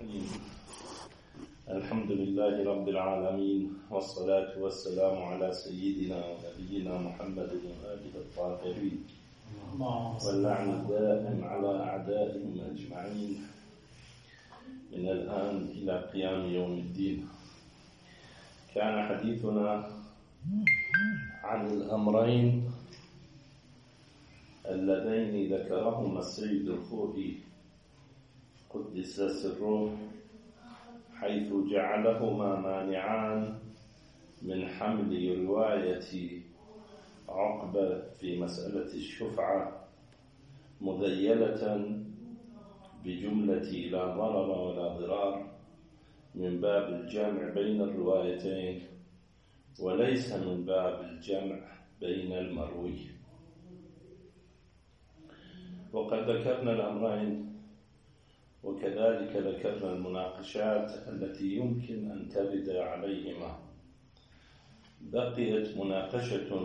الرحيم. الحمد لله رب العالمين، والصلاة والسلام على سيدنا ونبينا محمد وآله الطاهرين، واللعن الدائم على أعدائهم أجمعين من الآن إلى قيام يوم الدين. كان حديثنا عن الأمرين اللذين ذكرهما السيد الخوئي قدس سره، حيث جعلهما مانعان من حمل رواية عقبة في مسألة الشفعة مذيلة بجملة لا ضرر ولا ضرار من باب الجمع بين الروايتين، وليس من باب الجمع بين المروي. وقد ذكرنا الأمرين، وكذلك ذكرنا المناقشات التي يمكن أن ترد عليهما. بقيت مناقشة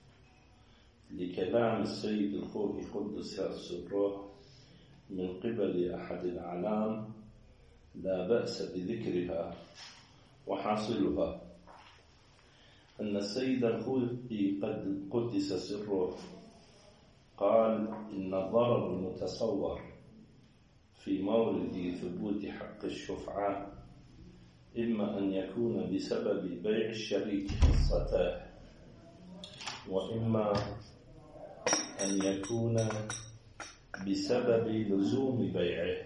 لكلام السيد الخوئي قدس سره من قبل أحد الأعلام لا بأس بذكرها، وحاصلها أن السيد الخوئي قدس سره قال إن الضرر المتصور في مورد ثبوت حق الشفعة إما أن يكون بسبب بيع الشريك حصته، وإما أن يكون بسبب لزوم بيعه،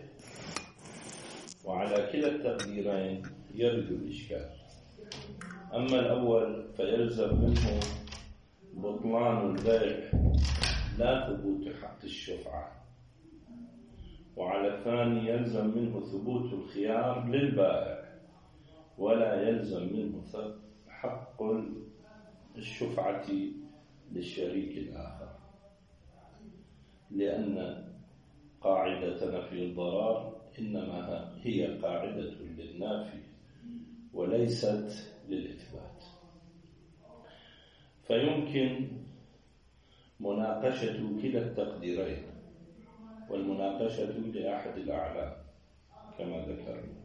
وعلى كلا التقديرين يرد الإشكال. أما الأول فيلزم منه بطلان البيع لا ثبوت حق الشفعة، وعلى الثاني يلزم منه ثبوت الخيار للبائع ولا يلزم منه حق الشفعة للشريك الآخر، لأن قاعدة نفي الضرر إنما هي قاعدة للنافي وليست للإثبات. فيمكن مناقشة كلا التقديرين، والمناقشة لأحد الأعلام كما ذكرنا.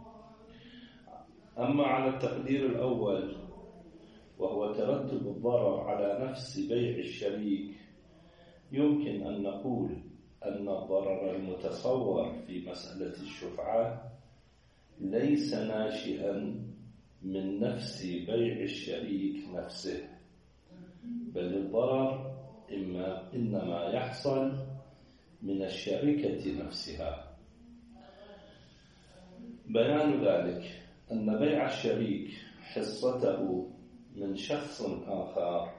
أما على التقدير الأول وهو ترتب الضرر على نفس بيع الشريك، يمكن أن نقول أن الضرر المتصور في مسألة الشفعة ليس ناشئا من نفس بيع الشريك نفسه، بل الضرر إنما يحصل من الشركة نفسها. بيان ذلك أن بيع الشريك حصته من شخص آخر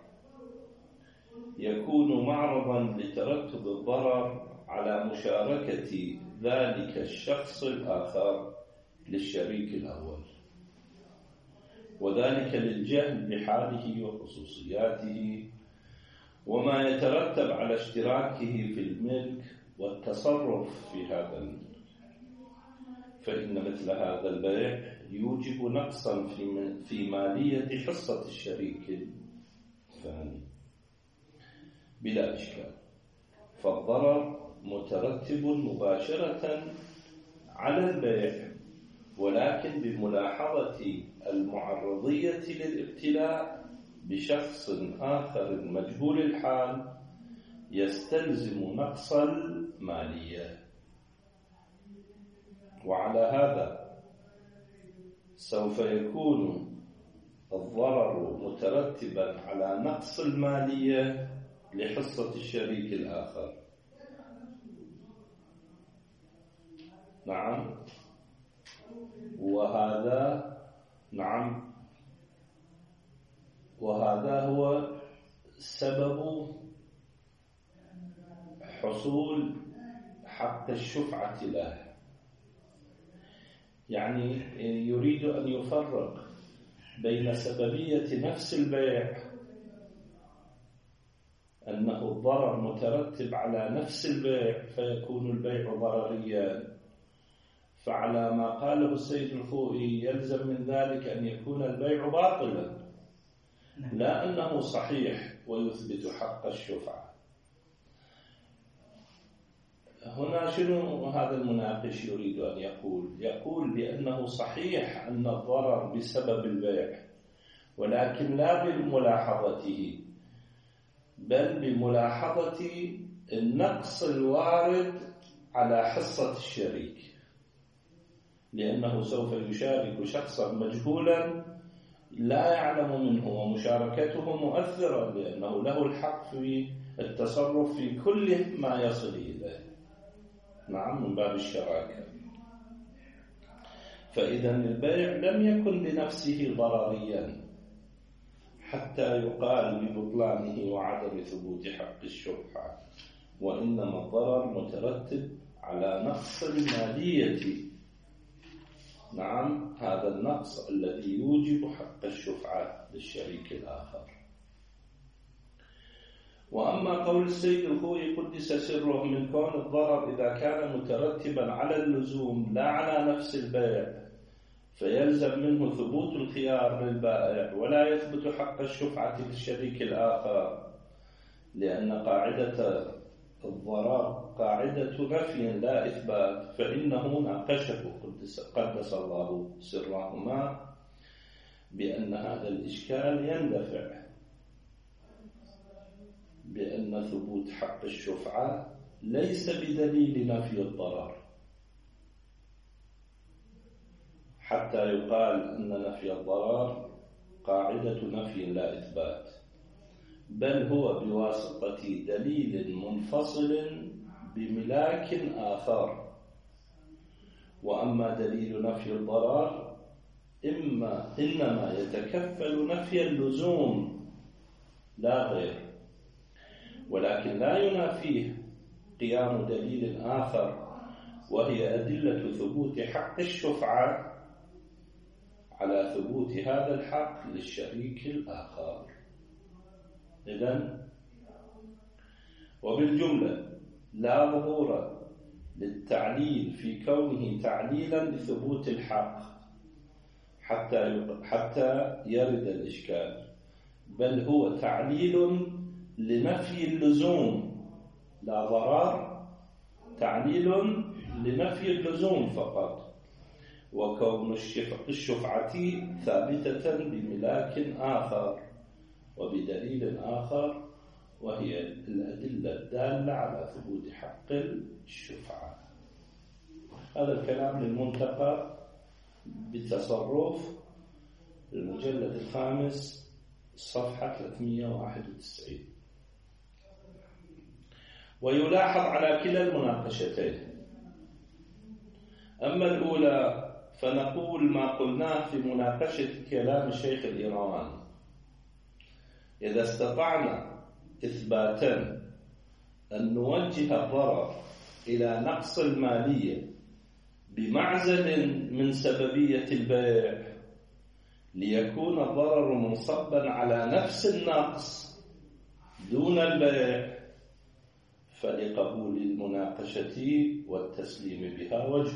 يكون معرضا لترتب الضرر على مشاركة ذلك الشخص الآخر للشريك الأول، وذلك للجهل بحاله وخصوصياته وما يترتب على اشتراكه في الملك والتصرف في هذا الملك. فإن مثل هذا البيع يوجب نقصا في مالية حصة الشريك الثاني بلا إشكال، فالضرر مترتب مباشرة على البيع، ولكن بملاحظة المعرضية للابتلاء بشخص آخر مجهول الحال يستلزم نقص المالية. وعلى هذا سوف يكون الضرر مترتبا على نقص المالية لحصة الشريك الآخر. نعم، وهذا هو سبب حصول حق الشفعة له. يعني يريد أن يفرق بين سببية نفس البيع، أنه الضرر مترتب على نفس البيع فيكون البيع ضرريا، فعلى ما قاله السيد الخوئي يلزم من ذلك أن يكون البيع باطلا، لا أنه صحيح ويثبت حق الشفعة. هنا شنو هذا المناقش يريد أن يقول بأنه صحيح أن الضرر بسبب البيع، ولكن لا بملاحظته، بل بملاحظة النقص الوارد على حصة الشريك، لأنه سوف يشارك شخصا مجهولا لا يعلم منه، ومشاركته مؤثرة لأنه له الحق في التصرف في كل ما يصل إليه. نعم، من باب الشراكة. فإذا البيع لم يكن لنفسه ضرريا حتى يقال ببطلانه وعدم ثبوت حق الشفعة، وإنما الضرر مترتب على نقص المالية. نعم، هذا النقص الذي يوجب حق الشفعة للشريك الآخر. وأما قول السيد الخوئي قدس سره من كون الضرر إذا كان مترتبا على اللزوم لا على نفس البيع فيلزم منه ثبوت الخيار للبائع ولا يثبت حق الشفعة للشريك الآخر، لأن قاعدة الضرر قاعدة نفي لا إثبات، فإنه ناقشه قدس الله سرهما بأن هذا الإشكال يندفع بأن ثبوت حق الشفعة ليس بدليل نفي الضرر، حتى يقال أن نفي الضرر قاعدة نفي لا إثبات، بل هو بواسطة دليل منفصل بملاك آخر. وأما دليل نفي الضرر إنما يتكفل نفي اللزوم لا غير، ولكن لا ينافيه قيام دليل آخر، وهي أدلة ثبوت حق الشفعة على ثبوت هذا الحق للشريك الآخر. إذن وبالجملة لا ظهور للتعليل في كونه تعليلا لثبوت الحق حتى يرد الإشكال، بل هو تعليل لنفي اللزوم لا ضرر، تعليل لنفي اللزوم فقط، وكون الشفعة ثابتة بملاك آخر وبدليل آخر، وهي الأدلة الدالة على ثبوت حق الشفعة. هذا الكلام للمنتقى بالتصرف المجلد 5 صفحة 391. ويلاحظ على كلا المناقشتين. أما الأولى فنقول ما قلناه في مناقشة كلام الشيخ الإيرواني: إذا استطعنا إثباتا أن نوجه الضرر إلى نقص المالية بمعزل من سببية البيع ليكون الضرر منصبا على نفس النقص دون البيع، فلقبول المناقشة والتسليم بها وجه.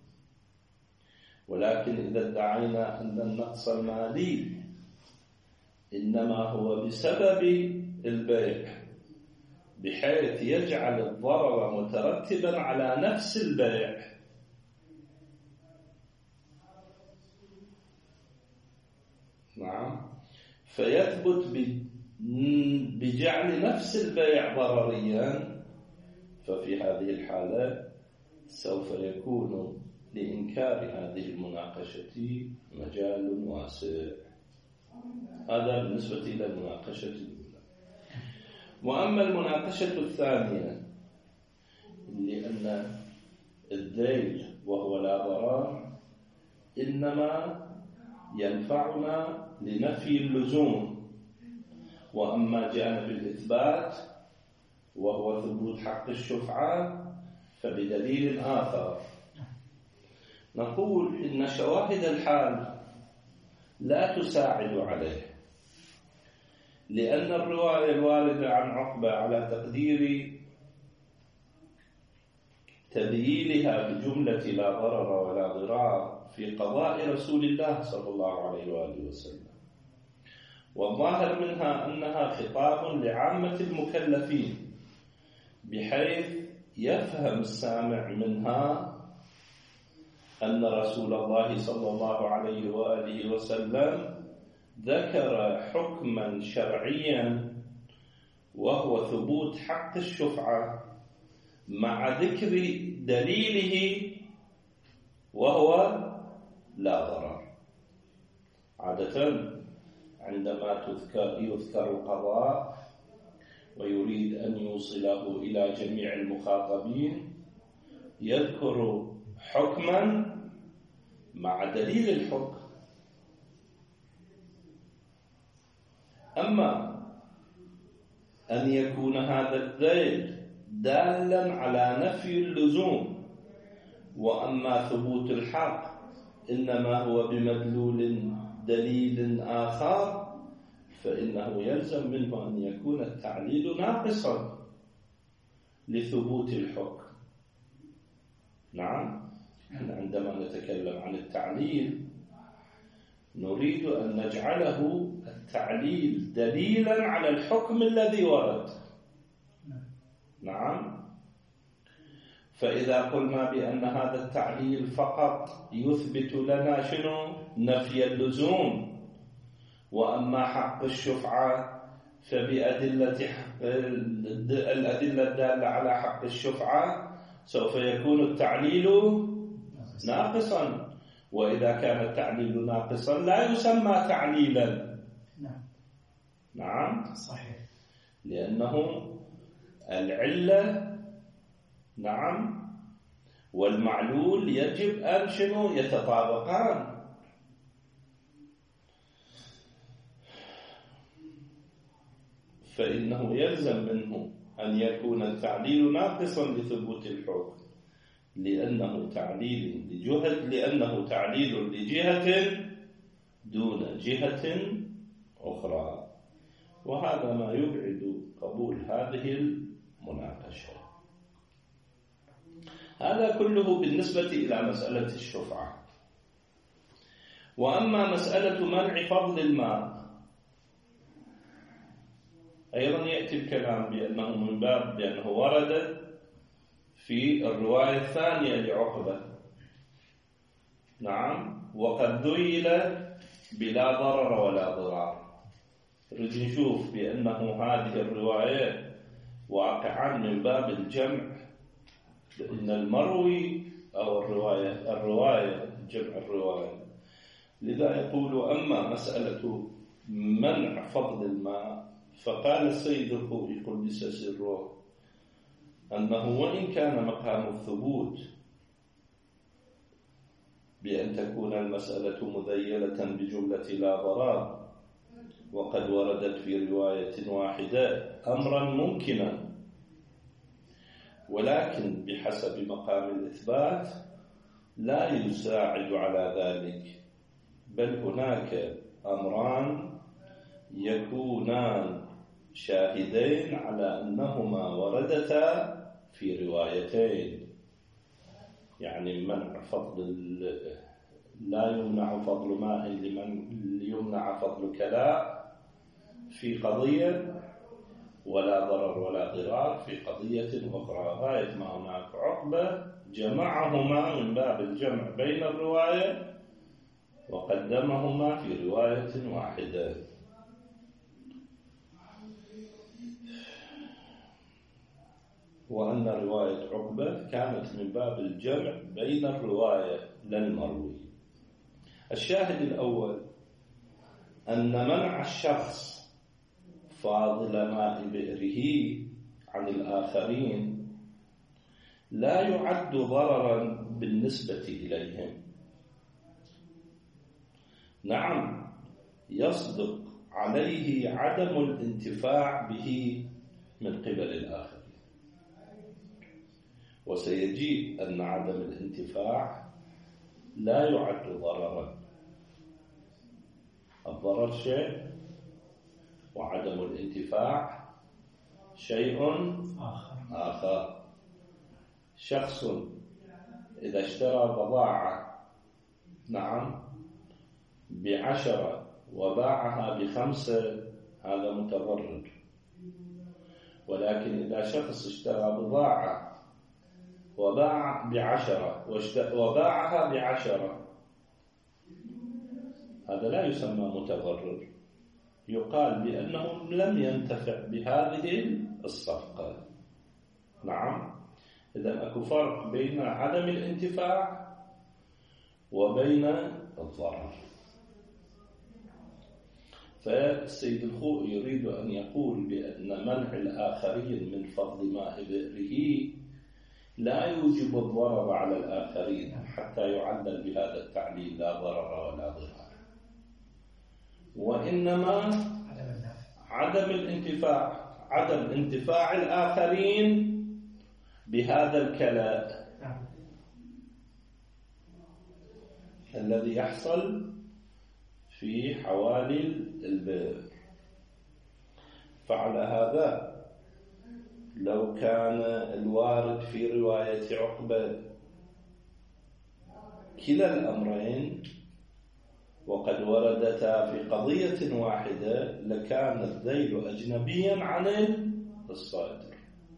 ولكن إذا ادعينا أن النقص المالي إنما هو بسبب البيع بحيث يجعل الضرر مترتبا على نفس البيع، نعم، فيثبت بجعل نفس البيع ضرريا، ففي هذه الحالة سوف يكون لإنكار هذه المناقشة مجال واسع. هذا بالنسبة إلى المناقشة الأولى. وأما المناقشة الثانية لأن الذيل وهو لا ضرر إنما ينفعنا لنفي اللزوم، وأما جانب الإثبات وهو ثبوت حق الشفعة فبدليل آخر. نقول إن شواهد الحال لا تساعد عليه، لأن الرواية الواردة عن عقبة على تقدير تذييلها بجملة لا ضرر ولا ضرار في قضاء رسول الله صلى الله عليه وآله وسلم، والظاهر منها أنها خطاب لعامة المكلفين بحيث يفهم السامع منها أن رسول الله صلى الله عليه وآله وسلم ذكر حكما شرعيا وهو ثبوت حق الشفعة مع ذكر دليله وهو لا ضرر. عادة عندما يذكر القضاء ويريد أن يوصله إلى جميع المخاطبين يذكر حكما مع دليل الحكم. أما أن يكون هذا الدليل دالا على نفي اللزوم، وأما ثبوت الحق إنما هو بمدلول دليل آخر، فإنه يلزم منه أن يكون التعليل ناقصا لثبوت الحكم. نعم، عندما نتكلم عن التعليل نريد أن نجعله التعليل دليلا على الحكم الذي ورد. نعم، فإذا قلنا بأن هذا التعليل فقط يثبت لنا شنو؟ نفي اللزوم، وأما حق الشفعة فبأدلة الأدلة الدالة على حق الشفعة سوف يكون التعليل ناقصا، وإذا كان التعليل ناقصا لا يسمى تعليلا. نعم صحيح، لأنه العلة نعم والمعلول يجب أن شنو؟ يتطابقان. فإنه يلزم منه أن يكون التعليل ناقصا لثبوت الحكم، لأنه تعليل لجهة دون جهة أخرى، وهذا ما يبعد قبول هذه المناقشة. هذا كله بالنسبة إلى مسألة الشفعة. وأما مسألة منع فضل الماء أيضا يأتي الكلام بأنه من باب بأنه ورد في الرواية الثانية لعقبة. نعم، وقد ذيل بلا ضرر ولا ضرار. نريد نشوف بأنه هذه الرواية واقعا من باب الجمع، لأن المروي أو الرواية جمع الرواية. لذا يقول أما مسألة منع فضل الماء فقال السيد الخوئي قدس سره أنه وإن كان مقام الثبوت بأن تكون المسألة مذيلة بجملة لا ضرار، وقد وردت في رواية واحدة أمرا ممكنا، ولكن بحسب مقام الإثبات لا يساعد على ذلك، بل هناك أمران يكونان شاهدين على أنهما وردتا في روايتين. يعني منع فضل لا يمنع فضل ماء لمن يمنع فضل كلاء في قضية، ولا ضرر ولا ضرار في قضية أخرى. غاية ما هناك عقبة جمعهما من باب الجمع بين الرواية وقدمهما في رواية واحدة. وأن رواية عقبة كانت من باب الجمع بين الرواية للمروي. الشاهد الأول أن منع الشخص فاضل ماء بئره عن الآخرين لا يعد ضررا بالنسبة إليهم. نعم، يصدق عليه عدم الانتفاع به من قبل الآخرين، وسيجيء أن عدم الانتفاع لا يعد ضررا. الضرر شيء وعدم الانتفاع شيء آخر. شخص إذا اشترى بضاعة نعم ب10 وباعها ب5 هذا متضرر، ولكن إذا شخص اشترى بضاعة وباع ب10 وباعها ب10، هذا لا يسمى متضرر، يقال بأنه لم ينتفع بهذه الصفقة. نعم، إذن أكو فرق بين عدم الانتفاع وبين الضرر. فالسيد الخوئي يريد أن يقول بأن منع الآخرين من فضل ماء بئره لا يوجب الضرر على الآخرين حتى يعلل بهذا التعليل لا ضرر ولا ضرار، وإنما عدم انتفاع الآخرين بهذا الكلاء الذي يحصل في حوالي البئر. فعلى هذا لو كان الوارد في رواية عقبة كلا الأمرين وقد وردتا في قضية واحدة لكان الذيل أجنبيا عن الصادر.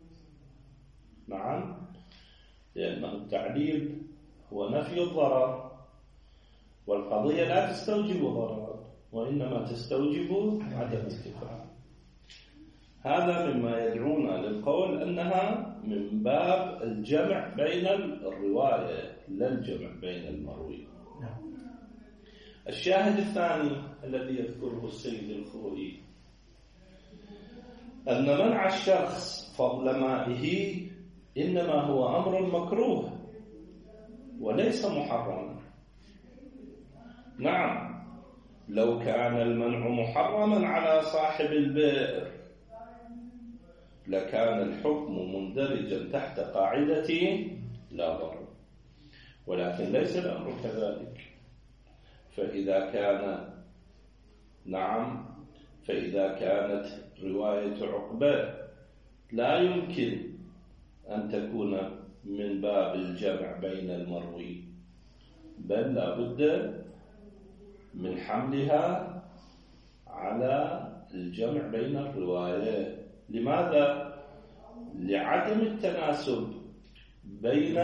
نعم، لأنه التعليل هو نفي الضرر، والقضية لا تستوجب ضرر وإنما تستوجب عدم انتفاع. هذا مما يدعونا للقول أنها من باب الجمع بين الرواية لا الجمع بين المروي. الشاهد الثاني الذي يذكره السيد الخوئي أن منع الشخص فضل مائه إنما هو أمر مكروه وليس محرما. نعم، لو كان المنع محرما على صاحب البئر لكان الحكم مندرجا تحت قاعدة لا ضرر، ولكن ليس الأمر كذلك. فإذا كانت رواية عقبة لا يمكن أن تكون من باب الجمع بين المروي، بل لا بد من حملها على الجمع بين الروايات. لماذا؟ لعدم التناسب بين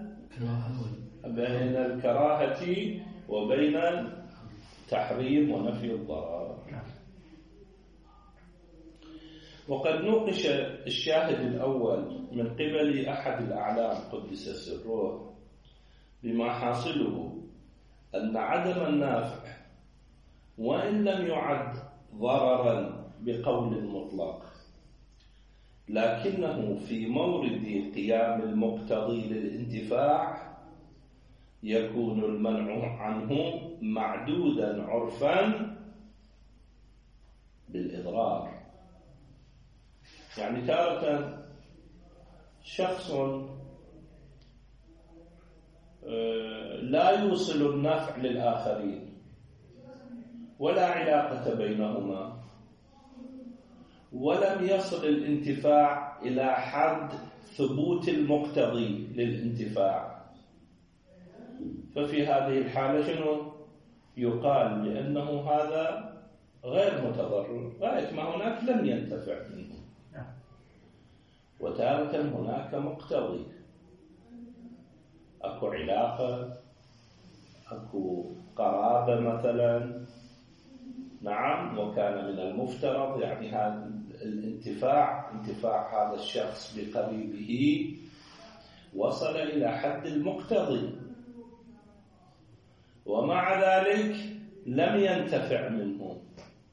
الكراهة وبين تحريم ونفي الضرر. وقد نوقش الشاهد الأول من قبل أحد الأعلام قدس سره بما حاصله أن عدم النافع وإن لم يعد ضررا بقول مطلق، لكنه في مورد قيام المقتضي للانتفاع يكون المنع عنه معدودا عرفا بالإضرار. يعني تارة شخص لا يوصل النفع للآخرين ولا علاقة بينهما، ولم يصل الانتفاع إلى حد ثبوت المقتضي للانتفاع، ففي هذه الحالة شنو يقال؟ بأنه هذا غير متضرر، غاية ما هناك لم ينتفع منه. وتارة هناك مقتضي، أكو علاقة، أكو قرابة مثلا. نعم، وكان من المفترض يعني هذا الانتفاع، انتفاع هذا الشخص بقريبه وصل إلى حد المقتضي، ومع ذلك لم ينتفع منه.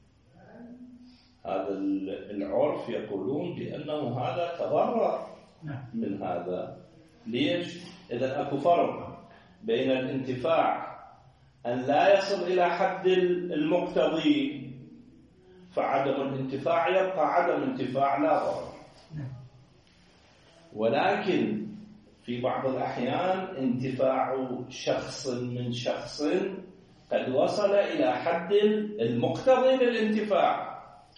هذا العرف يقولون بأنه هذا تضرر من هذا. ليش؟ إذا أكو فرق بين الانتفاع أن لا يصل إلى حد المقتضي، فعدم الانتفاع يبقى عدم انتفاع لا ضرر. ولكن في بعض الأحيان انتفاع شخص من شخص قد وصل إلى حد المقتضي للانتفاع،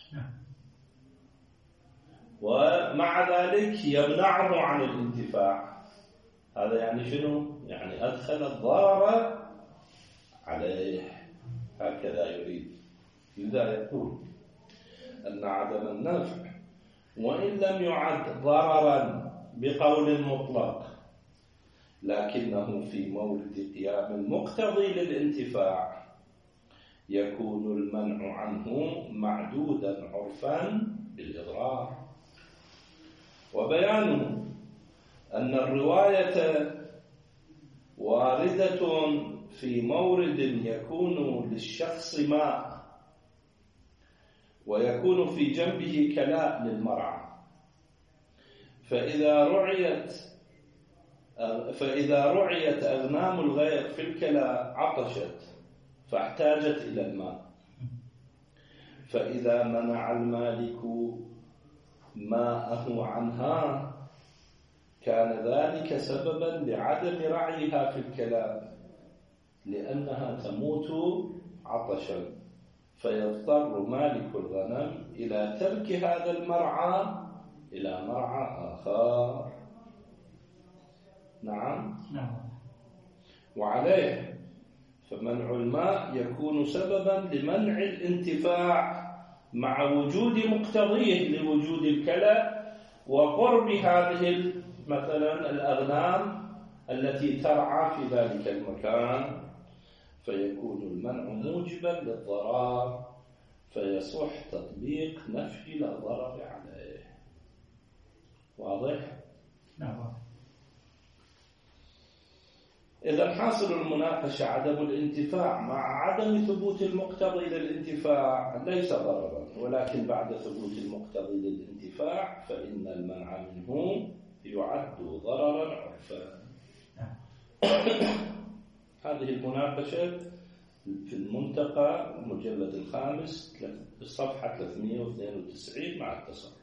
ومع ذلك يمنعه عن الانتفاع. هذا يعني شنو؟ يعني أدخل الضرر عليه، هكذا يريد. لذا يقول أن عدم النفع وإن لم يعد ضررا بقول مطلق، لكنه في مورد قيام مقتضي للانتفاع يكون المنع عنه معدودا عرفا بالإضرار. وبيانه أن الرواية واردة في مورد يكون للشخص ماء ويكون في جنبه كلاء للمرعى، فإذا رعيت أغنام الغير في الكلاء عطشت فاحتاجت إلى الماء، فإذا منع المالك ماءه عنها كان ذلك سببا لعدم رعيها في الكلاء لأنها تموت عطشا، فيضطر مالك الغنم إلى ترك هذا المرعى إلى مرعى آخر. نعم. وعليه فمنع الماء يكون سببا لمنع الانتفاع مع وجود مقتضيه لوجود الكلى وقرب هذه مثلا الأغنام التي ترعى في ذلك المكان، فيكون المنع موجبا للضرر فيصح تطبيق نفي لا ضرر عليه. واضح؟ نعم. إذا حاصل المناقشة عدم الانتفاع مع عدم ثبوت المقتضي للانتفاع ليس ضررا، ولكن بعد ثبوت المقتضي للانتفاع فإن المنع منه يعد ضررا عرفا. هذه المناقشة في المنتقى المجلد الخامس الصفحة 392 مع التصرف.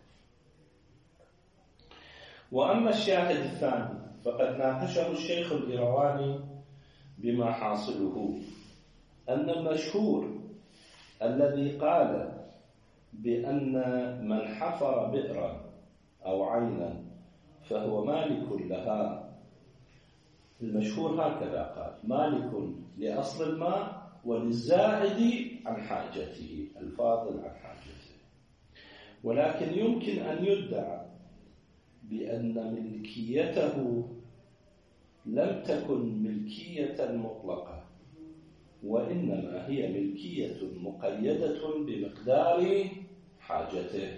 وأما الشاهد الثاني فقد ناقشه الشيخ الإيرواني بما حاصله أن المشهور الذي قال بأن من حفر بئرا أو عينا فهو مالك لها، المشهور هكذا قال: مالك لأصل الماء وللزائد عن حاجته، الفاضل عن حاجته. ولكن يمكن أن يدعى بأن ملكيته لم تكن ملكية مطلقة، وإنما هي ملكية مقيدة بمقدار حاجته.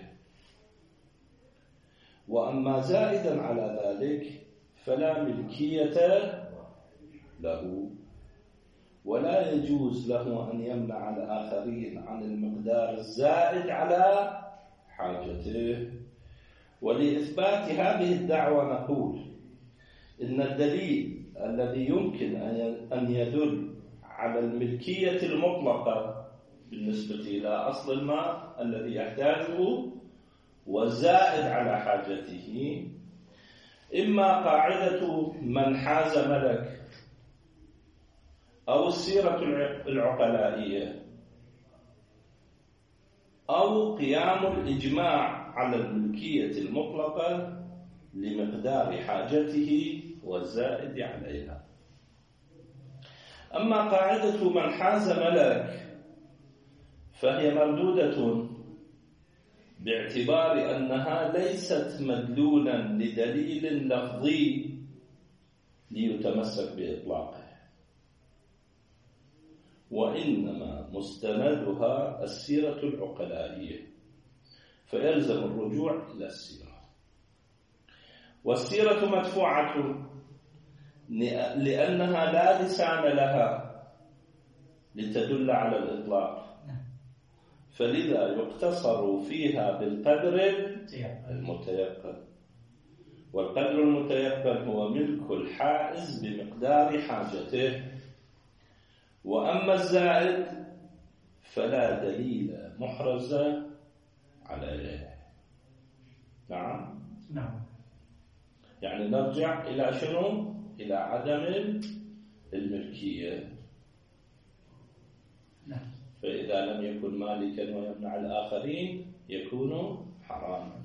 وأما زائدا على ذلك فلا ملكية له، ولا يجوز له أن يمنع الآخرين عن المقدار الزائد على حاجته. ولإثبات هذه الدعوة نقول إن الدليل الذي يمكن أن يدل على الملكية المطلقة بالنسبة إلى أصل الماء الذي يحتاجه والزائد على حاجته إما قاعدة من حاز ملك أو السيرة العقلائية أو قيام الإجماع على الملكية المطلقة لمقدار حاجته والزائد عليها. أما قاعدة من حاز ملك فهي مردودة باعتبار أنها ليست مدلولا لدليل لفظي ليتمسك بإطلاقه، وإنما مستندها السيرة العقلائية، فيلزم الرجوع إلى السيرة. والسيرة مدفوعة لأنها لا لسان لها لتدل على الإطلاق، فلذا يقتصر فيها بالقدر المتيقن، والقدر المتيقن هو ملك الحائز بمقدار حاجته. وأما الزائد فلا دليل محرز عليه. نعم. يعني نرجع إلى شنو؟ إلى عدم الملكية. فإذا لم يكن مالكا ويمنع الآخرين يكون حراما.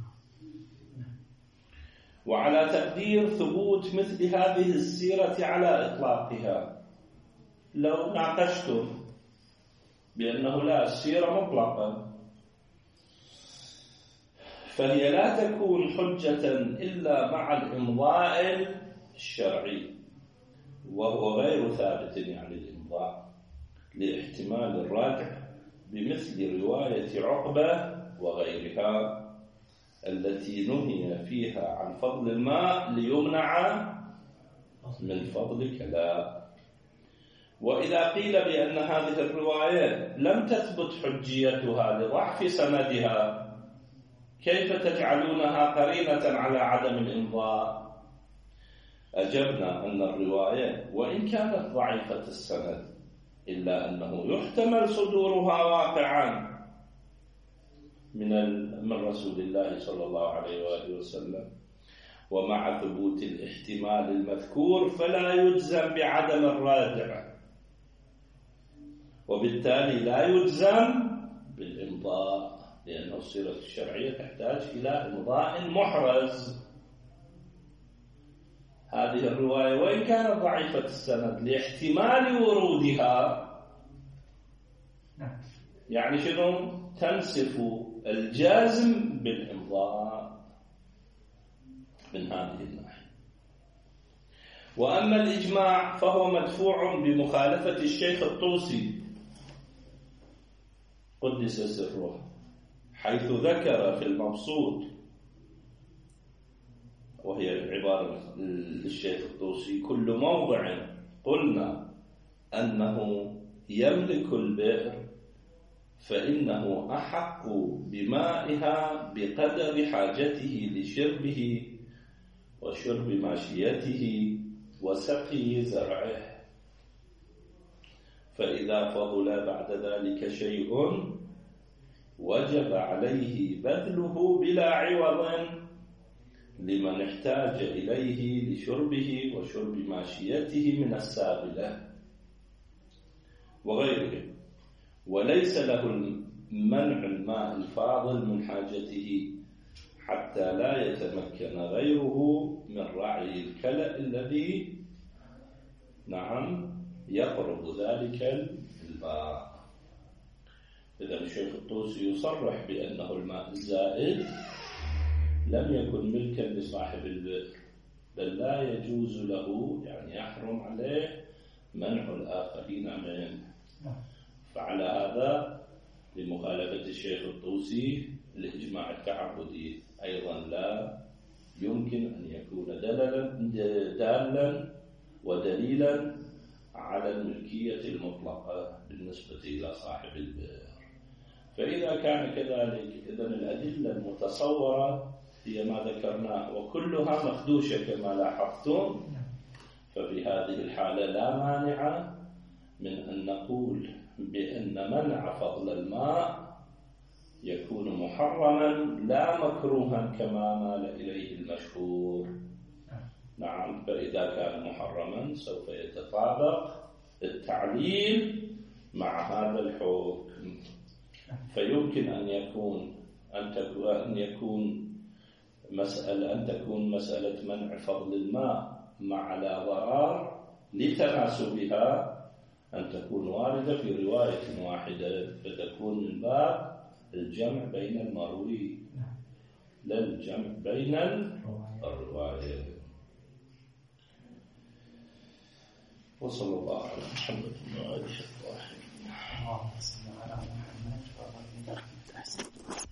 وعلى تقدير ثبوت مثل هذه السيرة على إطلاقها، لو ناقشتم بأنه لا السيرة مطلقا فهي لا تكون حجة إلا مع الإمضاء الشرعي، وهو غير ثابت يعني الإمضاء لاحتمال الراجع، بمثل رواية عقبة وغيرها التي نهي فيها عن فضل الماء ليمنع من فضل كلام. وإذا قيل بأن هذه الرواية لم تثبت حجيتها لضعف سندها، كيف تجعلونها قرينة على عدم الإمضاء؟ أجبنا أن الرواية وإن كانت ضعيفة السند إلا أنه يحتمل صدورها واقعا من رسول الله صلى الله عليه وآله وسلم، ومع ثبوت الاحتمال المذكور فلا يجزم بعدم الراجع، وبالتالي لا يجزم بالإمضاء، لأن الصيغة الشرعية تحتاج إلى إمضاء محرز. هذه الرواية وإن كانت ضعيفة السند لاحتمال ورودها، يعني شنو؟ تنسف الجازم بالإمضاء من هذه الناحية. وأما الإجماع فهو مدفوع بمخالفة الشيخ الطوسي قدس سره، حيث ذكر في المبسوط، وهي عبارة للشيخ الطوسي: كل موضع قلنا أنه يملك البئر فإنه أحق بمائها بقدر حاجته لشربه وشرب ماشيته وسقي زرعه، فإذا فضل بعد ذلك شيء وجب عليه بذله بلا عوض لمن احتاج إليه لشربه وشرب ماشيته من السابلة وغيره، وليس له منع الماء الفاضل من حاجته حتى لا يتمكن غيره من رعي الكلأ الذي يقرب ذلك الماء. إذا الشيخ الطوسي يصرح بأنه الماء الزائد لم يكن ملكا لصاحب البئر، بل لا يجوز له، يعني يحرم عليه منع الآخرين منه. فعلى هذا لمخالفة الشيخ الطوسي الإجماع التعبدي أيضا لا يمكن أن يكون دالا ودليلا على الملكية المطلقة بالنسبة إلى صاحب البئر. فإذا كان كذلك إذن الأدلة المتصورة هي ما ذكرناه وكلها مخدوشة كما لاحظتم، ففي هذه الحالة لا مانع من أن نقول بأن منع فضل الماء يكون محرما لا مكروها كما مال إليه المشهور. نعم، فإذا كان محرما سوف يتطابق التعليل مع هذا الحكم، فيمكن أن تكون مسألة منع فضل الماء مع لا ضرر لتناسبها أن تكون واردة في رواية واحدة، فتكون من باب الجمع بين المروي لا الجمع بين الرواية. وصلى الله على محمد وآله الطاهرين.